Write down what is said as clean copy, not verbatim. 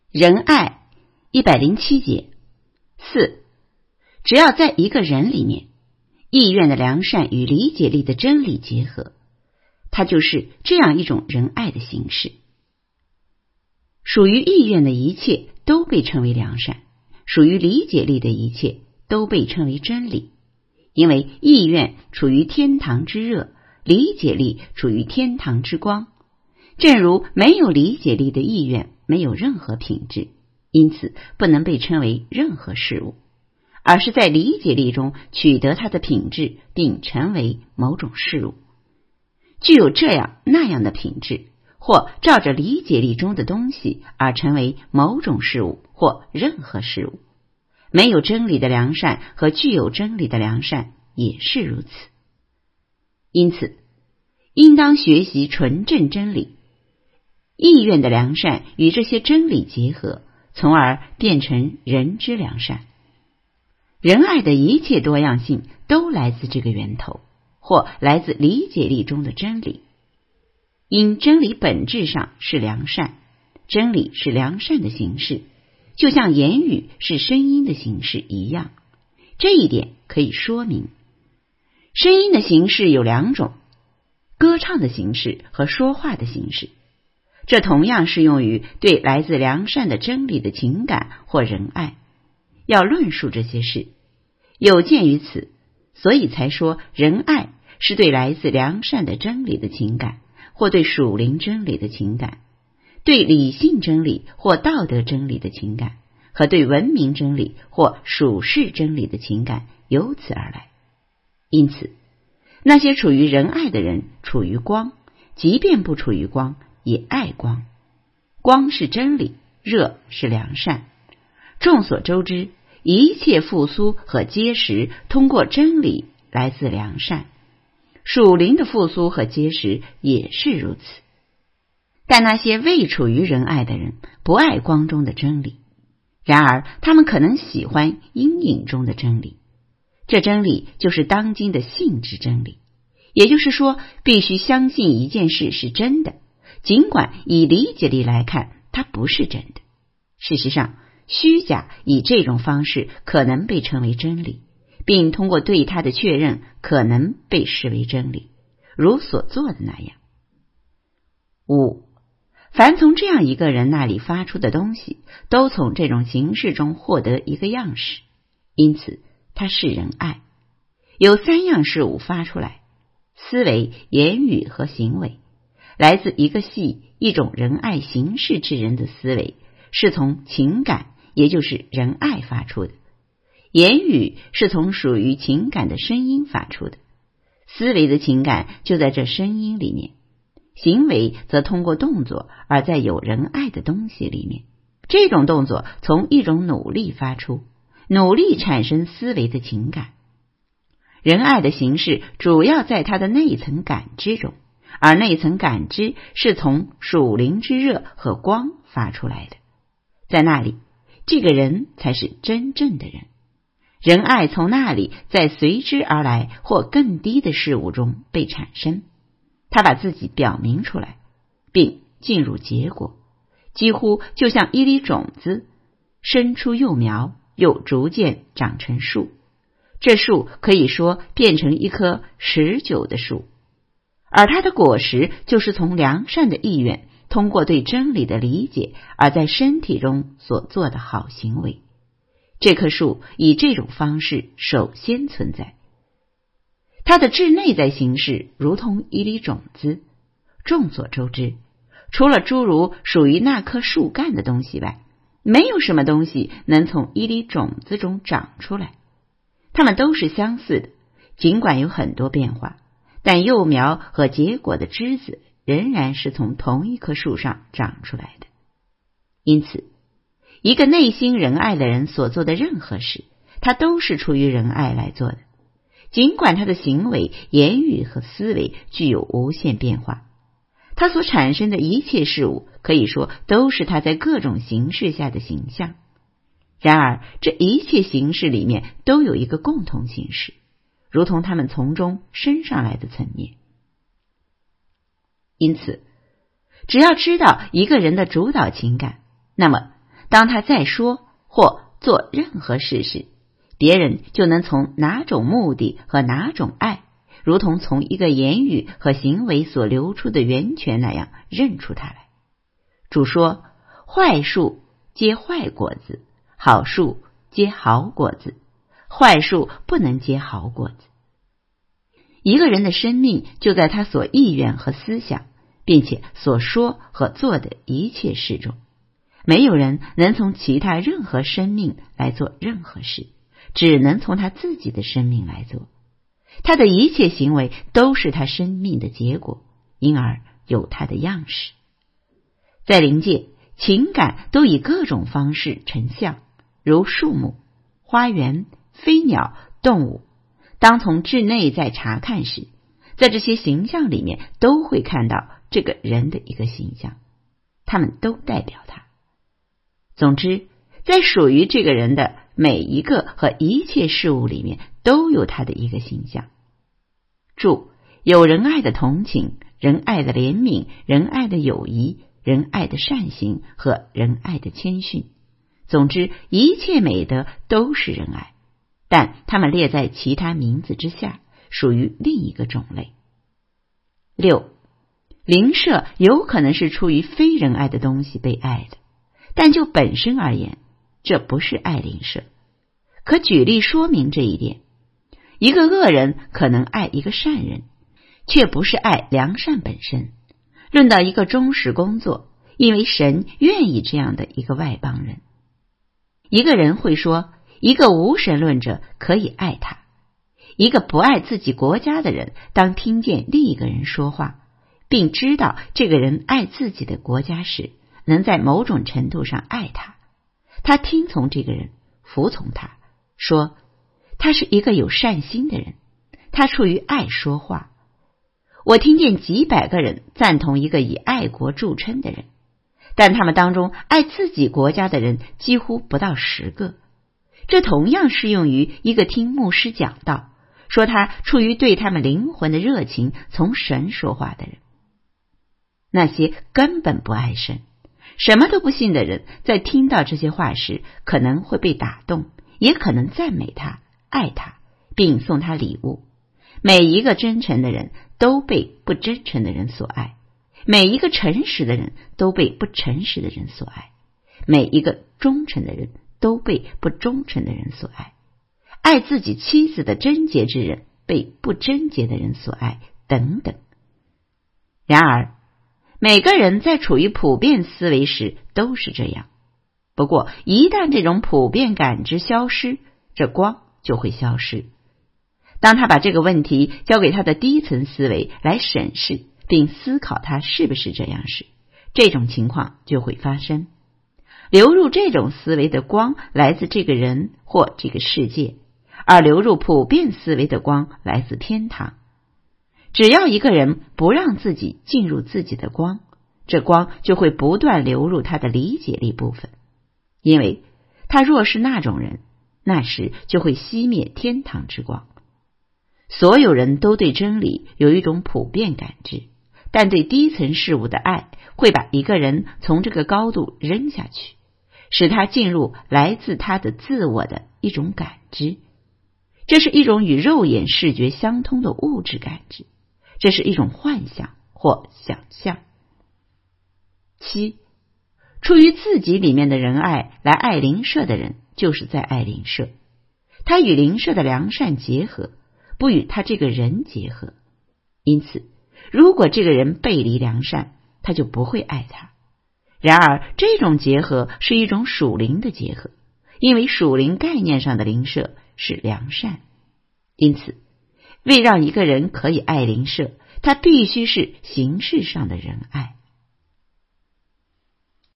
仁爱107节。4. 只要在一个人里面，意愿的良善与理解力的真理结合，它就是这样一种仁爱的形式。属于意愿的一切都被称为良善，属于理解力的一切都被称为真理，因为意愿处于天堂之热，理解力处于天堂之光。正如没有理解力的意愿没有任何品质，因此不能被称为任何事物，而是在理解力中取得它的品质，并成为某种事物。具有这样那样的品质，或照着理解力中的东西而成为某种事物或任何事物。没有真理的良善和具有真理的良善也是如此。因此，应当学习纯正真理，意愿的良善与这些真理结合，从而变成人之良善。仁爱的一切多样性都来自这个源头，或来自理解力中的真理。因真理本质上是良善，真理是良善的形式，就像言语是声音的形式一样。这一点可以说明，声音的形式有两种，歌唱的形式和说话的形式。这同样适用于对来自良善的真理的情感或仁爱。要论述这些事，有鉴于此，所以才说仁爱是对来自良善的真理的情感，或对属灵真理的情感，对理性真理或道德真理的情感，和对文明真理或属世真理的情感由此而来。因此，那些处于仁爱的人处于光，即便不处于光也爱光。光是真理，热是良善。众所周知，一切复苏和结实通过真理来自良善，属灵的复苏和结实也是如此。但那些未处于仁爱的人不爱光中的真理，然而他们可能喜欢阴影中的真理。这真理就是当今的性质真理，也就是说，必须相信一件事是真的，尽管以理解力来看它不是真的。事实上，虚假以这种方式可能被称为真理，并通过对它的确认可能被视为真理，如所做的那样。5. 凡从这样一个人那里发出的东西，都从这种形式中获得一个样式，因此它是仁爱。有3样事物发出来，思维、言语和行为。来自一个系一种仁爱形式之人的思维，是从情感，也就是仁爱发出的；言语是从属于情感的声音发出的，思维的情感就在这声音里面；行为则通过动作而在有仁爱的东西里面。这种动作从一种努力发出，努力产生思维的情感。仁爱的形式主要在它的内层感知中，而内层感知是从属灵之热和光发出来的。在那里，这个人才是真正的人。仁爱从那里在随之而来或更低的事物中被产生，他把自己表明出来，并进入结果，几乎就像一粒种子生出幼苗，又逐渐长成树。这树可以说变成一棵持久的树，而它的果实就是从良善的意愿通过对真理的理解而在身体中所做的好行为。这棵树以这种方式首先存在，它的至内在形式如同一粒种子。众所周知，除了诸如属于那棵树干的东西外，没有什么东西能从一粒种子中长出来。它们都是相似的，尽管有很多变化，但幼苗和结果的枝子仍然是从同一棵树上长出来的。因此，一个内心仁爱的人所做的任何事，他都是出于仁爱来做的，尽管他的行为、言语和思维具有无限变化。他所产生的一切事物，可以说都是他在各种形式下的形象。然而，这一切形式里面都有一个共同形式，如同他们从中升上来的层面。因此，只要知道一个人的主导情感，那么当他在说或做任何事时，别人就能从哪种目的和哪种爱，如同从一个言语和行为所流出的源泉那样认出他来。主说，坏树结坏果子，好树结好果子，坏树不能结好果子。一个人的生命就在他所意愿和思想，并且所说和做的一切事中。没有人能从其他任何生命来做任何事，只能从他自己的生命来做。他的一切行为都是他生命的结果，因而有他的样式。在灵界，情感都以各种方式成像，如树木、花园、飞鸟、动物。当从智内在查看时，在这些形象里面都会看到这个人的一个形象，他们都代表他。总之，在属于这个人的每一个和一切事物里面都有他的一个形象。注：有仁爱的同情、仁爱的怜悯、仁爱的友谊、仁爱的善行和仁爱的谦逊。总之，一切美德都是仁爱，但它们列在其他名字之下，属于另一个种类。6. 灵舍有可能是出于非仁爱的东西被爱的，但就本身而言，这不是爱灵舍。可举例说明这一点。一个恶人可能爱一个善人，却不是爱良善本身。论到一个忠实工作，因为神愿意这样的一个外邦人。一个人会说，一个无神论者可以爱他。一个不爱自己国家的人，当听见另一个人说话，并知道这个人爱自己的国家时，能在某种程度上爱他。他听从这个人，服从他，说他是一个有善心的人，他出于爱说话。我听见几百个人赞同一个以爱国著称的人，但他们当中爱自己国家的人几乎不到10个。这同样适用于一个听牧师讲道，说他出于对他们灵魂的热情从神说话的人。那些根本不爱神、什么都不信的人，在听到这些话时，可能会被打动，也可能赞美他、爱他，并送他礼物。每一个真诚的人都被不真诚的人所爱，每一个诚实的人都被不诚实的人所爱，每一个忠诚的人都被不忠诚的人所爱，爱自己妻子的贞洁之人被不贞洁的人所爱，等等。然而，每个人在处于普遍思维时都是这样。不过，一旦这种普遍感知消失，这光就会消失。当他把这个问题交给他的低层思维来审视并思考它是不是这样时，这种情况就会发生。流入这种思维的光来自这个人或这个世界，而流入普遍思维的光来自天堂。只要一个人不让自己进入自己的光，这光就会不断流入他的理解力部分。因为他若是那种人，那时就会熄灭天堂之光。所有人都对真理有一种普遍感知，但对低层事物的爱会把一个人从这个高度扔下去，使他进入来自他的自我的一种感知。这是一种与肉眼视觉相通的物质感知，这是一种幻想或想象。7. 出于自己里面的仁爱来爱灵舍的人，就是在爱灵舍。他与灵舍的良善结合，不与他这个人结合。因此，如果这个人背离良善，他就不会爱他。然而，这种结合是一种属灵的结合，因为属灵概念上的灵舍是良善。因此，为让一个人可以爱灵舍，他必须是形式上的仁爱。